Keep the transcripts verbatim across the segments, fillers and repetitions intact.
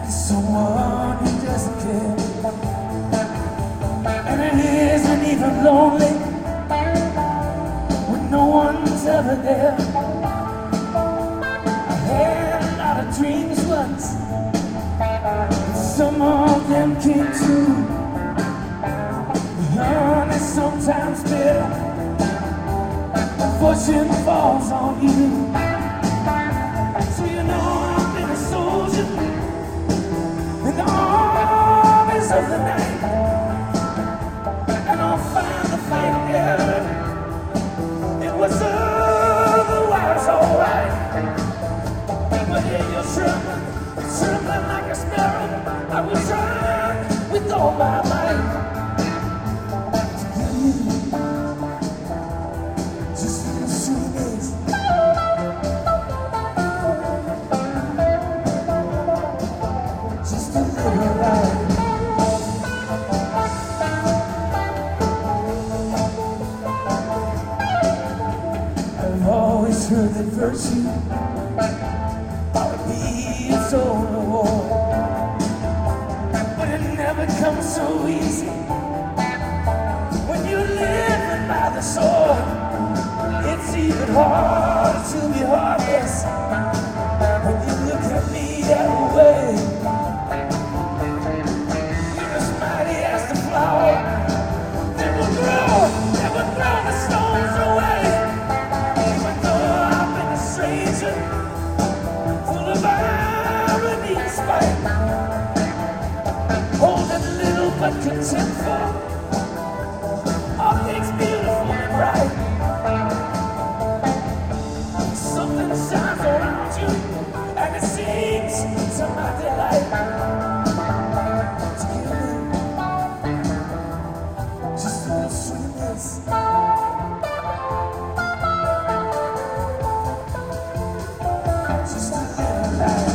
someone who doesn't care, and it isn't even lonely when no one's ever there. I had a lot of dreams once, but some of them came true. Honey, sometimes better when fortune falls on you. So you know I've been a soldier in the armies of the night, and I'll find the fight again. It was otherwise alright, but here you're trembling, trembling like a sparrow. I will try with all my might to give you just a sweetness. Just a little light. I've always heard that virtue ought to be its own reward, but it never comes so easy when you're living by the sword. It's even harder to be heartless when you look at me that way. You're as mighty as the flower that will grow, that will throw the stones away. Even though I've been a stranger, full of irony and spite, holding little but contempt for all things beautiful and bright. Something shines around you, and it seems to my delight to give me just a little sweetness. Just a little light.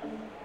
you.